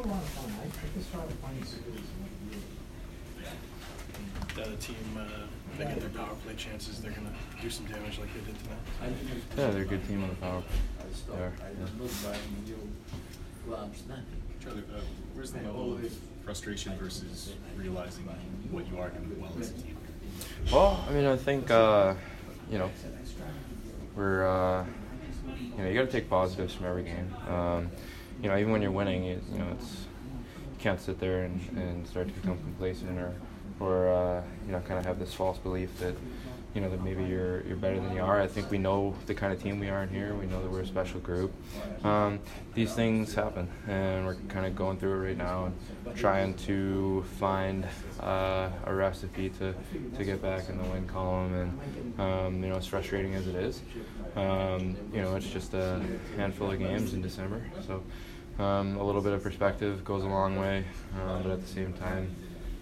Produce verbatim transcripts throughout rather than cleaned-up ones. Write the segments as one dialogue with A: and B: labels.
A: a lot of fun. I, I just started playing series.
B: The other team, uh, they get their power play chances, they're going to do some damage like they did tonight.
C: Yeah, they're a good team on the power play. They are, yeah.
D: Charlie, uh, where's the level of frustration versus realizing what you are doing well as a team?
C: Well, I mean, I think, uh, you know, we're, uh, you know, you got to take positives from every game. Um, you know, even when you're winning, you, you know, it's, you can't sit there and, and start to become complacent or, or uh, you know, kind of have this false belief that, you know, that maybe you're you're better than you are. I think we know the kind of team we are in here. We know that we're a special group. Um, these things happen, and we're kind of going through it right now and trying to find uh, a recipe to, to get back in the win column. And um, you know, as frustrating as it is, um, you know, it's just a handful of games in December. So um, a little bit of perspective goes a long way, um, but at the same time,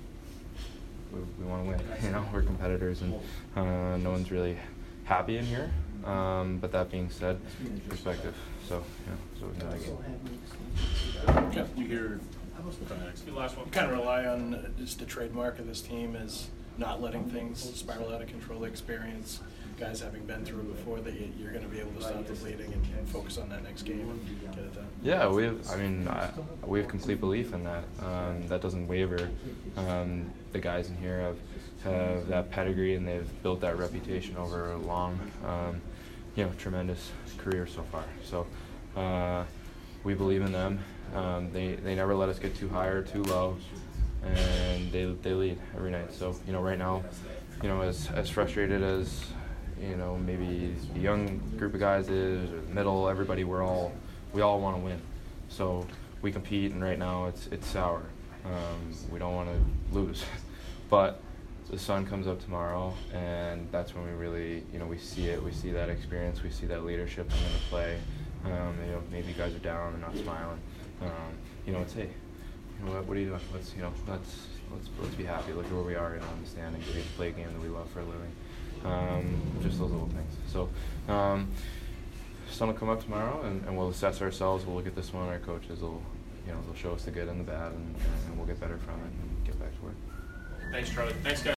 C: we, we want to win. You know, we're competitors, and uh, no one's really happy in here. Um, but that being said, perspective. So, yeah, so we know that game.
D: Yeah, you hear.
B: The last one. You kind of rely on uh, just the trademark of this team is not letting things spiral out of control. Experience, guys having been through it before, that you're going to be able to stop the bleeding and, and focus on that next game and get it done.
C: Yeah, we have. I mean, I, we have complete belief in that. Um, that doesn't waver. Um, the guys in here have have that pedigree, and they've built that reputation over a long, um, you know, tremendous career so far. So uh, we believe in them. Um, they they never let us get too high or too low, and they they lead every night. So you know, right now, you know, as as frustrated as you know maybe the young group of guys is, or the middle, everybody, we're all we all want to win. So we compete, and right now it's it's sour. Um, we don't want to lose, but the sun comes up tomorrow, and that's when we really, you know, we see it. We see that experience. We see that leadership come into play. Um, you know, maybe guys are down and not smiling. Um, you know, it's hey, you know what? What are you doing? Let's, you know, let's let's let's be happy. Look at where we are in the standings. We get to play a game that we love for a living. Um, just those little things. So, um, sun will come up tomorrow, and, and we'll assess ourselves. We'll look at this one. Our coaches will, you know, they'll show us the good and the bad, and, and we'll get better from it and get back to work.
D: Thanks, Charlie. Thanks, guys.